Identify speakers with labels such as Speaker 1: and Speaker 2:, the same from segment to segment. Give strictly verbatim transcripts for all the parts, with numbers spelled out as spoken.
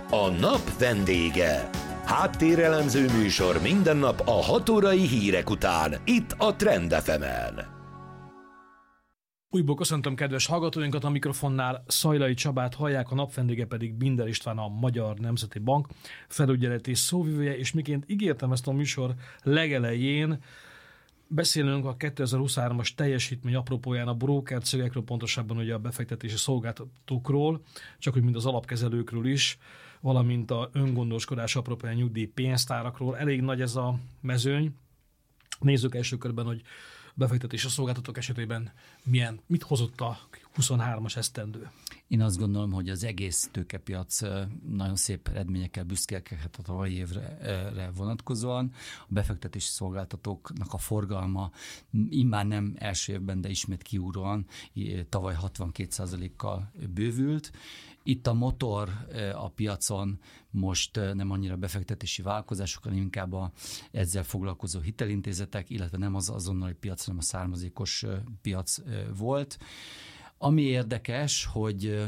Speaker 1: A nap vendége. Háttérelemző műsor minden nap a hat órai hírek után, itt a Trend ef emen.
Speaker 2: Újból köszöntöm kedves hallgatóinkat, a mikrofonnál Szajlai Csabát hallják, a nap vendége pedig Binder István, a Magyar Nemzeti Bank felügyeleti szóvivője, és miként ígértem ezt a műsor legelején, beszélünk a kétezer-huszonhármas teljesítmény apropóján a broker cégekről, pontosabban ugye a befektetési szolgáltatókról, csak úgy mint az alapkezelőkről is, valamint a öngondoskodás apropóján nyugdíj pénztárakról. Elég nagy ez a mezőny. Nézzük első körben, hogy befektetési szolgáltatók esetében milyen, mit hozott a huszonhármas esztendő.
Speaker 3: Én azt gondolom, hogy az egész tőkepiac nagyon szép eredményekkel büszkélkedhet a tavalyi évre vonatkozóan. A befektetési szolgáltatóknak a forgalma immár nem első évben, de ismét kiugróan tavaly hatvankét százalékkal bővült. Itt a motor a piacon most nem annyira befektetési vállalkozások, hanem inkább a ezzel foglalkozó hitelintézetek, illetve nem az azonnali piac, hanem a származékos piac volt. Ami érdekes, hogy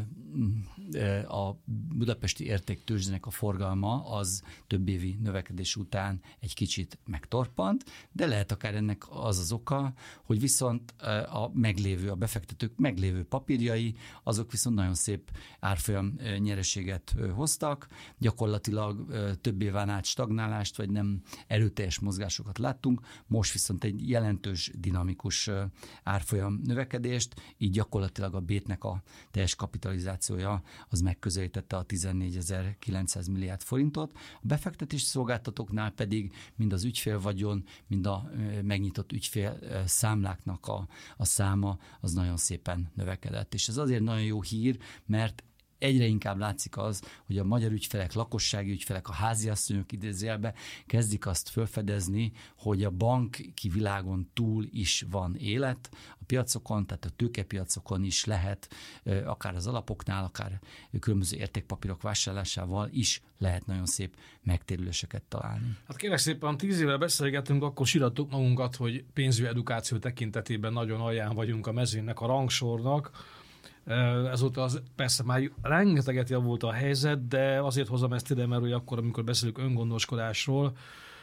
Speaker 3: a budapesti értéktőzsdének a forgalma az több évi növekedés után egy kicsit megtorpant, de lehet akár ennek az az oka, hogy viszont a meglévő, a befektetők meglévő papírjai, azok viszont nagyon szép árfolyam nyereséget hoztak, gyakorlatilag több éven át stagnálást, vagy nem erőteljes mozgásokat láttunk, most viszont egy jelentős dinamikus árfolyam növekedést, így gyakorlatilag a Bétnek a teljes kapitalizációja az megközelítette a tizennégyezer-kilencszáz milliárd forintot. A befektetési szolgáltatóknál pedig mind az ügyfélvagyon, mind a megnyitott ügyfél számláknak a, a száma az nagyon szépen növekedett. És ez azért nagyon jó hír, mert egyre inkább látszik az, hogy a magyar ügyfelek, lakossági ügyfelek, a háziasszonyok idézőjelbe kezdik azt felfedezni, hogy a banki világon túl is van élet. A piacokon, tehát a tőkepiacokon is lehet, akár az alapoknál, akár különböző értékpapírok vásárlásával is lehet nagyon szép megtérüléseket találni. Hát
Speaker 2: kérlek szépen, tíz évvel beszélgettünk, akkor sírattuk magunkat, hogy pénzügyi edukáció tekintetében nagyon alján vagyunk a mezőnynek, a rangsornak. Ezóta az, persze már rengeteget javult a helyzet, de azért hozom ezt ide, mert hogy akkor, amikor beszélünk öngondoskodásról,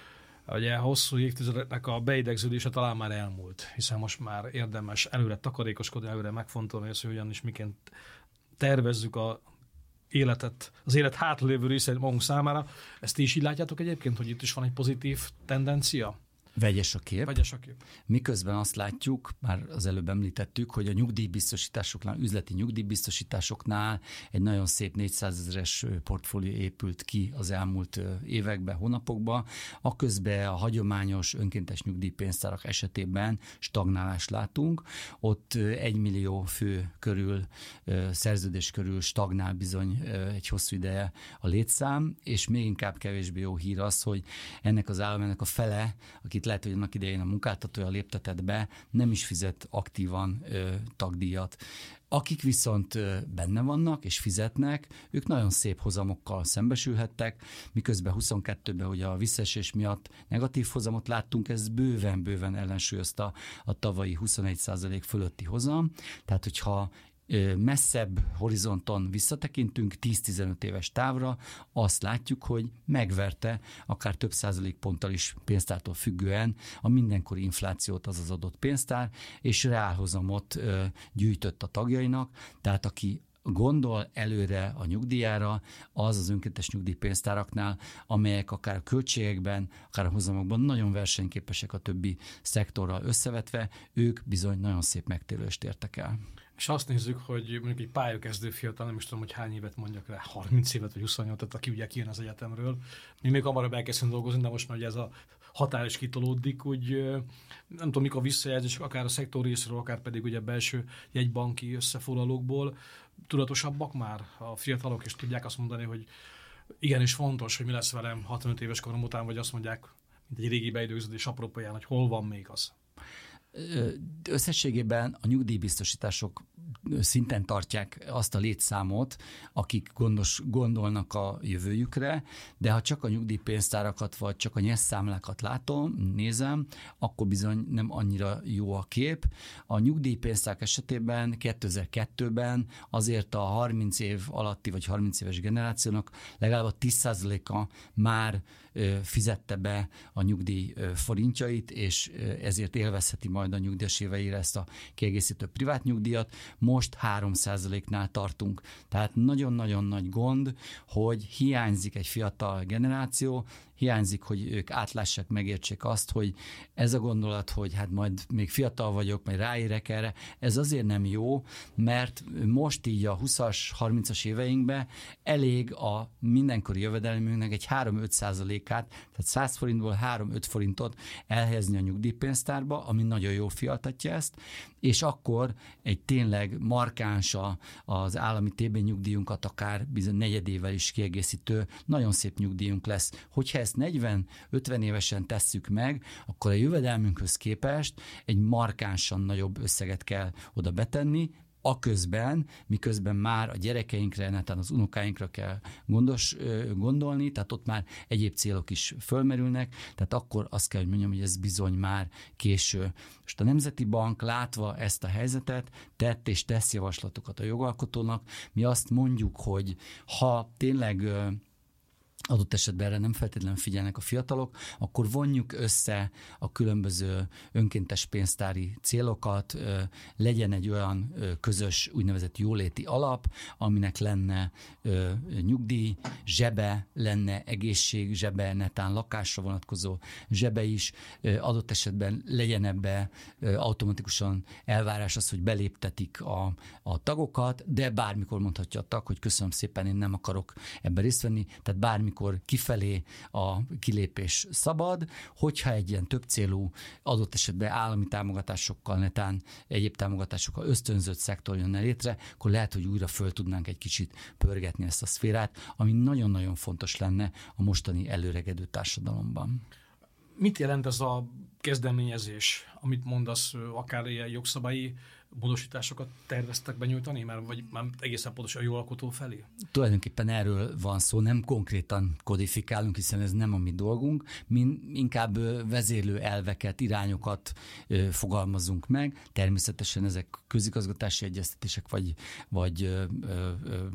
Speaker 2: ugye hosszú évtizedeknek a beidegződése talán már elmúlt, hiszen most már érdemes előre takarékoskodni, előre megfontolni, hogy hogyan is miként tervezzük a életet, az élet hátralévő részét magunk számára. Ezt ti is így látjátok egyébként, hogy itt is van egy pozitív tendencia?
Speaker 3: Vegyes a kép.
Speaker 2: Vegyes a kép.
Speaker 3: Miközben azt látjuk, már az előbb említettük, hogy a nyugdíjbiztosításoknál, üzleti nyugdíjbiztosításoknál egy nagyon szép négyszázezeres portfólió épült ki az elmúlt években, hónapokban. Aközben a hagyományos önkéntes nyugdíjpénztárak esetében stagnálást látunk. Ott egy millió fő körül, szerződés körül stagnál bizony egy hosszú ideje a létszám, és még inkább kevésbé jó hír az, hogy ennek az állomának a fele, akit lehet, hogy annak idején a munkáltatója léptetett be, nem is fizet aktívan ö, tagdíjat. Akik viszont ö, benne vannak és fizetnek, ők nagyon szép hozamokkal szembesülhettek, miközben huszonkettőben ugye a visszaesés miatt negatív hozamot láttunk, ez bőven-bőven ellensúlyozta a tavalyi huszonegy százalék fölötti hozam. Tehát, hogyha messzebb horizonton visszatekintünk, tíz-tizenöt éves távra, azt látjuk, hogy megverte akár több százalékponttal is pénztártól függően a mindenkori inflációt az az adott pénztár, és reálhozamot gyűjtött a tagjainak, tehát aki gondol előre a nyugdíjára, az az önkéntes nyugdíjpénztáraknál, amelyek akár a költségekben, akár a hozamokban nagyon versenyképesek a többi szektorral összevetve, ők bizony nagyon szép megtérülést értek el.
Speaker 2: És azt nézzük, hogy mondjuk egy pályakezdő fiatal, nem is tudom, hogy hány évet mondjak rá, harminc évet vagy huszonnyolcat, aki ugye kijön az egyetemről. Mi még hamarabb elkezdünk dolgozni, de most már ugye ez a határ is kitolódik, úgy nem tudom, mikor visszajelzések, akár a szektor részről, akár pedig ugye belső jegybanki összefoglalókból tudatosabbak már a fiatalok, és tudják azt mondani, hogy igenis fontos, hogy mi lesz velem hatvanöt éves korom után, vagy azt mondják, mint egy régi beidőződés apropóján, hogy hol van még az.
Speaker 3: Összességében a nyugdíjbiztosítások szinten tartják azt a létszámot, akik gondos, gondolnak a jövőjükre, de ha csak a nyugdíjpénztárakat vagy csak a nyerszámlákat látom, nézem, akkor bizony nem annyira jó a kép. A nyugdíjpénztárak esetében kétezer-kettőben azért a harminc év alatti vagy harminc éves generációnak legalább a tíz százaléka már fizette be a nyugdíj forintjait, és ezért élvezheti majd a nyugdíjas éveire ezt a kiegészítő privát nyugdíjat. Most három százaléknál tartunk. Tehát nagyon-nagyon nagy gond, hogy hiányzik egy fiatal generáció, hiányzik, hogy ők átlássák, megértsék azt, hogy ez a gondolat, hogy hát majd még fiatal vagyok, majd ráérek erre, ez azért nem jó, mert most így a huszas, harmincas éveinkben elég a mindenkori jövedelmünknek egy három-öt százalékát, tehát száz forintból három-öt forintot elhelyezni a nyugdíjpénztárba, ami nagyon jól fialtatja ezt, és akkor egy tényleg markáns az állami té bé nyugdíjunkat akár bizony negyedével is kiegészítő, nagyon szép nyugdíjunk lesz. Hogyha ezt negyven-ötven évesen tesszük meg, akkor a jövedelmünkhöz képest egy markánsan nagyobb összeget kell oda betenni, aközben, miközben már a gyerekeinkre, netán az unokáinkra kell gondos, gondolni, tehát ott már egyéb célok is fölmerülnek, tehát akkor azt kell, hogy mondjam, hogy ez bizony már késő. Most a Nemzeti Bank látva ezt a helyzetet, tett és tesz javaslatokat a jogalkotónak. Mi azt mondjuk, hogy ha tényleg adott esetben erre nem feltétlenül figyelnek a fiatalok, akkor vonjuk össze a különböző önkéntes pénztári célokat, legyen egy olyan közös úgynevezett jóléti alap, aminek lenne nyugdíj zsebe, lenne egészség zsebe, netán lakásra vonatkozó zsebe is, adott esetben legyen ebbe automatikusan elvárás az, hogy beléptetik a, a tagokat, de bármikor mondhatja a tag, hogy köszönöm szépen, én nem akarok ebben részt venni, tehát bármikor kifelé a kilépés szabad, hogyha egy ilyen többcélú, adott esetben állami támogatásokkal, netán egyéb támogatásokkal ösztönzött szektor jönne létre, akkor lehet, hogy újra föl tudnánk egy kicsit pörgetni ezt a szférát, ami nagyon-nagyon fontos lenne a mostani előregedő társadalomban.
Speaker 2: Mit jelent ez a kezdeményezés, amit mondasz, akár ilyen jogszabályi módosításokat terveztek benyújtani, mert vagy már egészen pontosan a jogalkotó felé?
Speaker 3: Tulajdonképpen erről van szó, nem konkrétan kodifikálunk, hiszen ez nem a mi dolgunk, mi inkább vezérlő elveket, irányokat fogalmazunk meg, természetesen ezek közigazgatási egyeztetések, vagy, vagy ö, ö,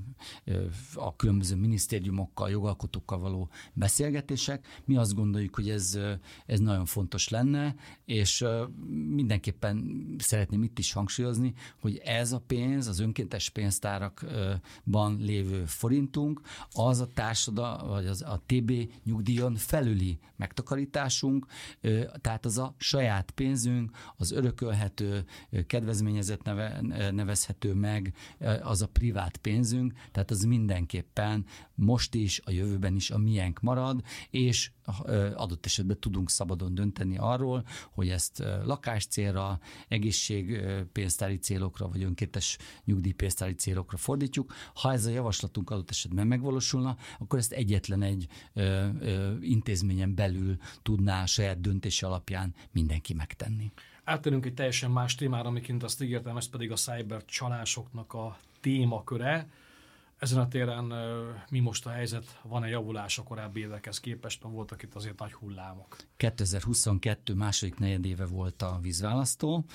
Speaker 3: ö, a különböző minisztériumokkal, jogalkotókkal való beszélgetések. Mi azt gondoljuk, hogy ez, ez nagyon fontos lenne, és mindenképpen szeretném itt is hangsúlyozni, hogy ez a pénz, az önkéntes pénztárakban lévő forintunk, az a társadalom, vagy az a té bé nyugdíjon felüli megtakarításunk, tehát az a saját pénzünk, az örökölhető, kedvezményezett neve, nevezhető meg, az a privát pénzünk, tehát az mindenképpen most is, a jövőben is a miénk marad, és adott esetben tudunk szabadon dönteni arról, hogy ezt lakáscélra, egészségpénztári célokra, vagy önkéntes nyugdíjpénztári célokra fordítjuk. Ha ez a javaslatunk adott esetben megvalósulna, akkor ezt egyetlen egy ö, ö, intézményen belül tudná saját döntése alapján mindenki megtenni.
Speaker 2: Áttérünk egy teljesen más témára, amiként azt ígértem, ez pedig a cyber csalásoknak a témaköre. Ezen a téren mi most a helyzet? Van-e javulás a korábbi évekhez képest? Mert voltak itt azért nagy hullámok.
Speaker 3: kétezer-huszonkettő második negyedéve volt a vízválasztó,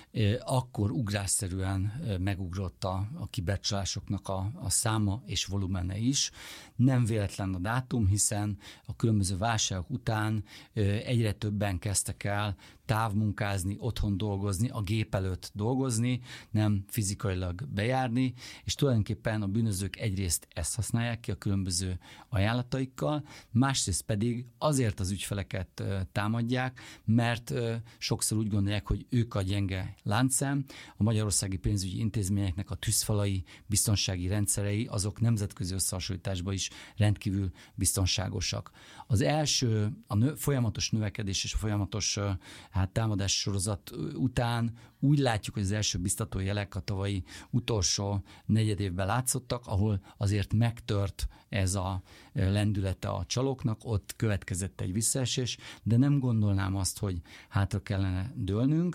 Speaker 3: akkor ugrásszerűen megugrott a, a kibercsalásoknak a, a száma és volumene is. Nem véletlen a dátum, hiszen a különböző válságok után egyre többen kezdtek el távmunkázni, otthon dolgozni, a gép előtt dolgozni, nem fizikailag bejárni, és tulajdonképpen a bűnözők egyrészt ezt használják ki a különböző ajánlataikkal, másrészt pedig azért az ügyfeleket támadják, mert sokszor úgy gondolják, hogy ők a gyenge láncszem, a magyarországi pénzügyi intézményeknek a tűzfalai, biztonsági rendszerei, azok nemzetközi összehasonlításban is rendkívül biztonságosak. Az első, a nő, folyamatos növekedés és a folyamatos hát támadás sorozat után úgy látjuk, hogy az első biztató jelek a tavalyi utolsó negyedévben látszottak, ahol azért megtört ez a lendülete a csalóknak, ott következett egy visszaesés, de nem gondolnám azt, hogy hátra kellene dőlnünk,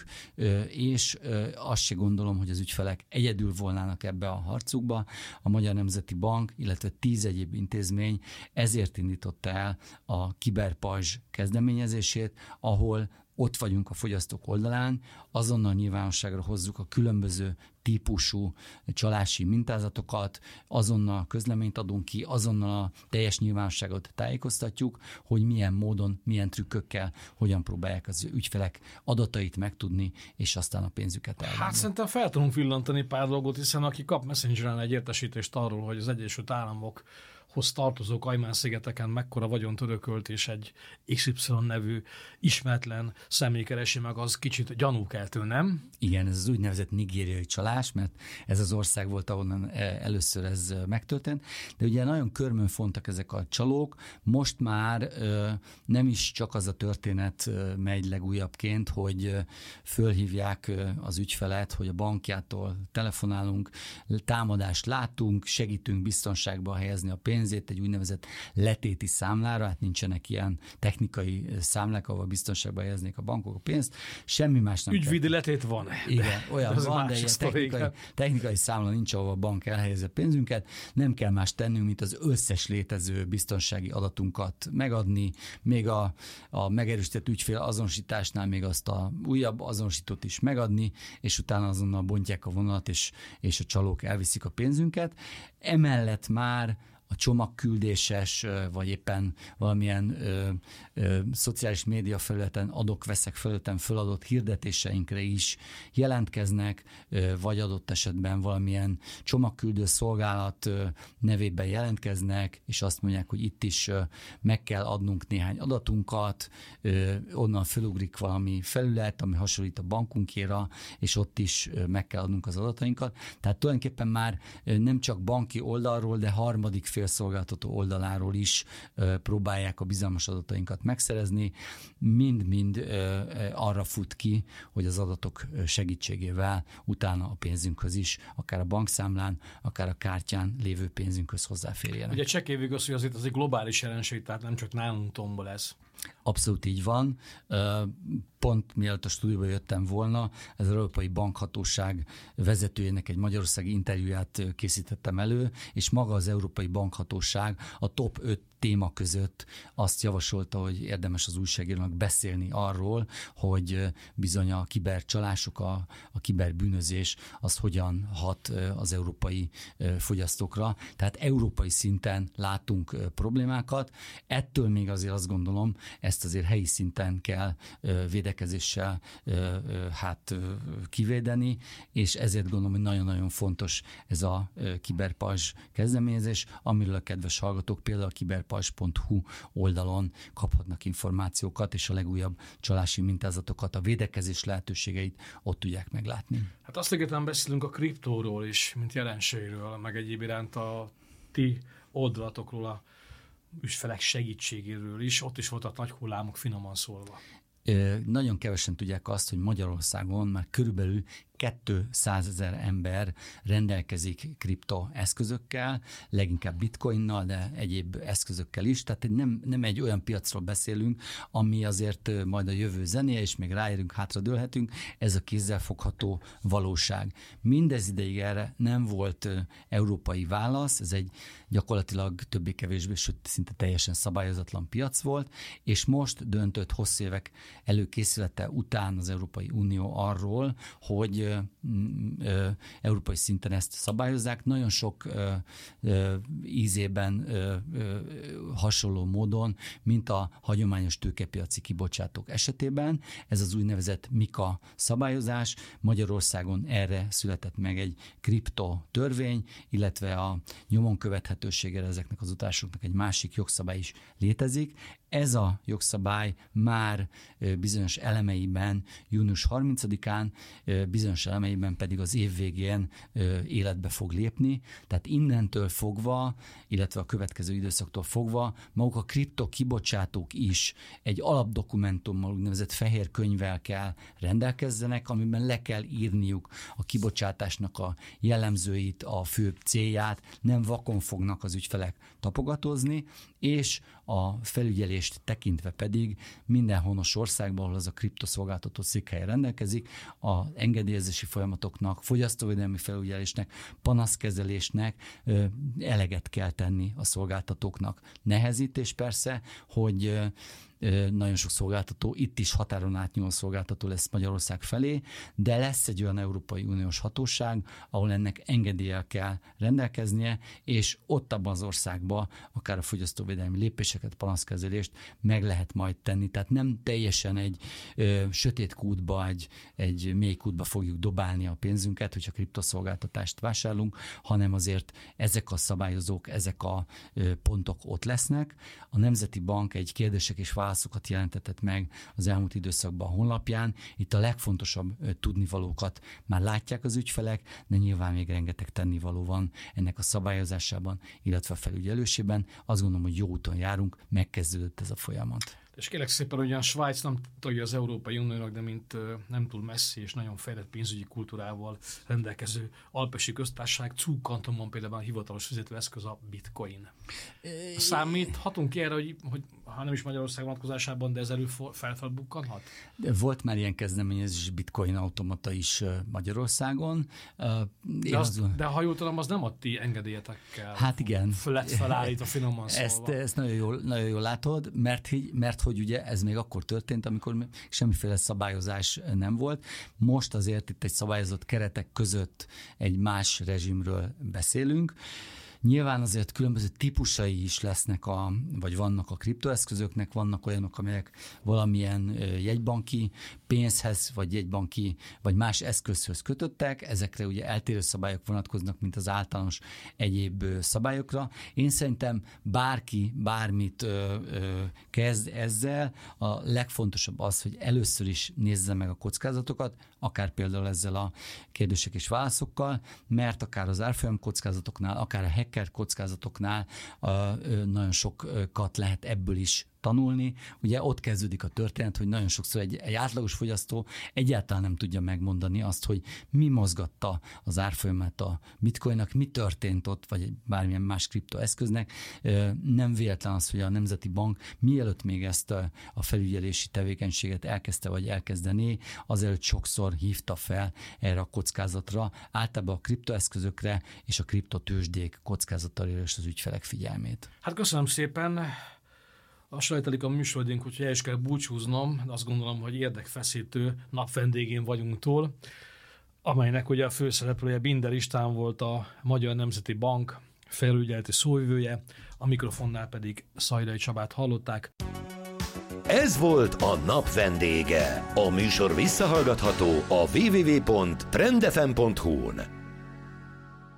Speaker 3: és azt se gondolom, hogy az ügyfelek egyedül volnának ebbe a harcukba. A Magyar Nemzeti Bank, illetve tíz egyéb intézmény ezért indította el a kiberpajzs kezdeményezését, ahol ott vagyunk a fogyasztók oldalán, azonnal nyilvánosságra hozzuk a különböző típusú csalási mintázatokat, azonnal közleményt adunk ki, azonnal a teljes nyilvánosságot tájékoztatjuk, hogy milyen módon, milyen trükkökkel, hogyan próbálják az ügyfelek adatait megtudni, és aztán a pénzüket elvenni.
Speaker 2: Hát szerintem fel tudunk villantani pár dolgot, hiszen aki kap Messengeren egy értesítést arról, hogy az Egyesült Államok hoz tartozó Kajmán-szigeteken mekkora vagyont örökölt, és egy iksz ipszilon nevű ismeretlen személy keresi meg, az kicsit gyanúkeltő, nem?
Speaker 3: Igen, ez az úgynevezett nigériai csalás, mert ez az ország volt, ahonnan először ez megtörtént, de ugye nagyon körmön fontak ezek a csalók. Most már nem is csak az a történet megy legújabbként, hogy fölhívják az ügyfelet, hogy a bankjától telefonálunk, támadást látunk, segítünk biztonságba helyezni a pénzt, egy úgynevezett letéti számlára, hát nincsenek ilyen technikai számlák, ahol biztonságban helyeznék a bankok a pénzt, semmi más nem
Speaker 2: Ügyvédi
Speaker 3: kell.
Speaker 2: letét van.
Speaker 3: Igen, olyan
Speaker 2: de
Speaker 3: van, de ilyen technikai, technikai számla nincs, ahol a bank elhelyezi a pénzünket, nem kell más tennünk, mint az összes létező biztonsági adatunkat megadni, még a, a megerősített ügyfél azonosításnál még azt a újabb azonosítót is megadni, és utána azonnal bontják a vonalat, és, és a csalók elviszik a pénzünket. Emellett már a csomagküldéses, vagy éppen valamilyen ö, ö, szociális média felületen, adok-veszek felületen föladott hirdetéseinkre is jelentkeznek, ö, vagy adott esetben valamilyen csomagküldő szolgálat ö, nevében jelentkeznek, és azt mondják, hogy itt is ö, meg kell adnunk néhány adatunkat, ö, onnan felugrik valami felület, ami hasonlít a bankunkéra, és ott is ö, meg kell adnunk az adatainkat. Tehát tulajdonképpen már ö, nem csak banki oldalról, de harmadik félszolgáltató oldaláról is ö, próbálják a bizalmas adatainkat megszerezni, mind-mind ö, arra fut ki, hogy az adatok segítségével utána a pénzünkhöz is, akár a bankszámlán, akár a kártyán lévő pénzünkhöz hozzáférjenek.
Speaker 2: Ugye csekévig az, hogy azért az egy globális jelenség, tehát nem csak nálunk tombol ez.
Speaker 3: Abszolút így van. Pont mielőtt a stúdióba jöttem volna, az Európai Bankhatóság vezetőjének egy magyarországi interjúját készítettem elő, és maga az Európai Bankhatóság a top öt téma között azt javasolta, hogy érdemes az újságírónak beszélni arról, hogy bizony a kibercsalások, a, a kiberbűnözés az hogyan hat az európai fogyasztókra. Tehát európai szinten látunk problémákat. Ettől még azért azt gondolom, ezt azért helyi szinten kell védekezéssel hát kivédeni, és ezért gondolom, hogy nagyon-nagyon fontos ez a kiberpajzs kezdeményezés, amiről a kedves hallgatók például a kiberpajzs pont hu oldalon kaphatnak információkat, és a legújabb csalási mintázatokat, a védekezés lehetőségeit ott tudják meglátni.
Speaker 2: Hát azt egyetem beszélünk a kriptóról is, mint jelenségről, meg egyéb iránt a ti oldalatokról, a ügyfelek segítségéről is, ott is voltak nagy hullámok, finoman szólva.
Speaker 3: Nagyon kevesen tudják azt, hogy Magyarországon már körülbelül kétszázezer ember rendelkezik kriptoeszközökkel, leginkább bitcoinnal, de egyéb eszközökkel is. Tehát nem, nem egy olyan piacról beszélünk, ami azért majd a jövő zenéje, és még ráérünk, hátradőlhetünk, ez a kézzelfogható valóság. Mindez ideig erre nem volt európai válasz, ez egy gyakorlatilag többé-kevésbé, sőt szinte teljesen szabályozatlan piac volt, és most döntött hosszú évek előkészülete után az Európai Unió arról, hogy Ö, ö, európai szinten ezt szabályozzák. Nagyon sok ö, ö, ízében ö, ö, hasonló módon, mint a hagyományos tőkepiaci kibocsátók esetében. Ez az úgynevezett MiCA szabályozás. Magyarországon erre született meg egy kripto törvény, illetve a nyomon követhetőségére ezeknek az utasoknak egy másik jogszabály is létezik. Ez a jogszabály már bizonyos elemeiben június harmincadikán, bizonyos elemeiben pedig az év végén életbe fog lépni. Tehát innentől fogva, illetve a következő időszaktól fogva maguk a kriptokibocsátók is egy alapdokumentummal, úgynevezett fehér könyvvel kell rendelkezzenek, amiben le kell írniuk a kibocsátásnak a jellemzőit, a fő célját, nem vakon fognak az ügyfelek tapogatózni, és a felügyelést tekintve pedig minden honos országban, ahol az a kriptoszolgáltató székhelye rendelkezik, az engedélyezési folyamatoknak, fogyasztóvédelmi felügyelésnek, panaszkezelésnek ö, eleget kell tenni a szolgáltatóknak. Nehezítés persze, hogy ö, nagyon sok szolgáltató, itt is határon átnyúló szolgáltató lesz Magyarország felé, de lesz egy olyan Európai Uniós hatóság, ahol ennek engedéllyel kell rendelkeznie, és ott abban az országban akár a fogyasztóvédelmi lépéseket, panaszkezelést meg lehet majd tenni. Tehát nem teljesen egy ö, sötét kútba, egy, egy mély kútba fogjuk dobálni a pénzünket, hogyha kriptoszolgáltatást vásárlunk, hanem azért ezek a szabályozók, ezek a ö, pontok ott lesznek. A Nemzeti Bank egy kérdések és válaszokat jelentetett meg az elmúlt időszakban a honlapján. Itt a legfontosabb tudnivalókat már látják az ügyfelek, de nyilván még rengeteg tennivaló van ennek a szabályozásában, illetve a felügyelésében. Azt gondolom, hogy jó úton járunk, megkezdődött ez a folyamat.
Speaker 2: És kérlek szépen, ugyan Svájc nem tagja az Európai Uniónak, de mint nem túl messzi és nagyon fejlett pénzügyi kultúrával rendelkező alpesi köztársaság, Zug kantonban például a hivatalos fizetőeszköz a bitcoin. Számíthatunk ki erre, hogy, hogy ha nem is Magyarország vonatkozásában, de ez elő felfelbukkanhat?
Speaker 3: Volt már ilyen kezdeményezés, bitcoin automata is Magyarországon.
Speaker 2: De, az, azon... de ha jól tudom, az nem a ti engedélyetekkel.
Speaker 3: Hát igen.
Speaker 2: Fölött felállít a finoman szólva.
Speaker 3: Ezt, ezt nagyon, jól, nagyon jól látod, mert, mert hogy ugye ez még akkor történt, amikor semmiféle szabályozás nem volt. Most azért itt egy szabályozott keretek között egy más rezsimről beszélünk. Nyilván azért különböző típusai is lesznek, a, vagy vannak a kriptoeszközöknek, vannak olyanok, amelyek valamilyen jegybanki pénzhez, vagy jegybanki, vagy más eszközhöz kötöttek. Ezekre ugye eltérő szabályok vonatkoznak, mint az általános egyéb szabályokra. Én szerintem bárki bármit ö, ö, kezd ezzel, a legfontosabb az, hogy először is nézze meg a kockázatokat, akár például ezzel a kérdések és válaszokkal, mert akár az árfolyam kockázatoknál, akár a hacker kockázatoknál a, ö, nagyon sokat lehet ebből is tanulni. Ugye ott kezdődik a történet, hogy nagyon sokszor egy, egy átlagos fogyasztó egyáltalán nem tudja megmondani azt, hogy mi mozgatta az árfolyamát a bitcoinnak, mi történt ott, vagy bármilyen más kriptoeszköznek. Nem véletlen az, hogy a Nemzeti Bank mielőtt még ezt a, a felügyelési tevékenységet elkezdte, vagy elkezdené, azelőtt sokszor hívta fel erre a kockázatra, általában a kriptoeszközökre és a kriptotőzsdék kockázataira és az ügyfelek figyelmét.
Speaker 2: Hát köszönöm szépen. Lassan telik a műsorodink, úgyhogy el is kell búcsúznom, de azt gondolom, hogy érdekfeszítő napvendégén vagyunk túl, amelynek ugye a főszereplője Binder István volt, a Magyar Nemzeti Bank felügyeleti szóvivője, a mikrofonnál pedig Szajdai Csabát hallották.
Speaker 1: Ez volt a nap vendége. A műsor visszahallgatható a double-u double-u double-u pont trend f m pont hu-n.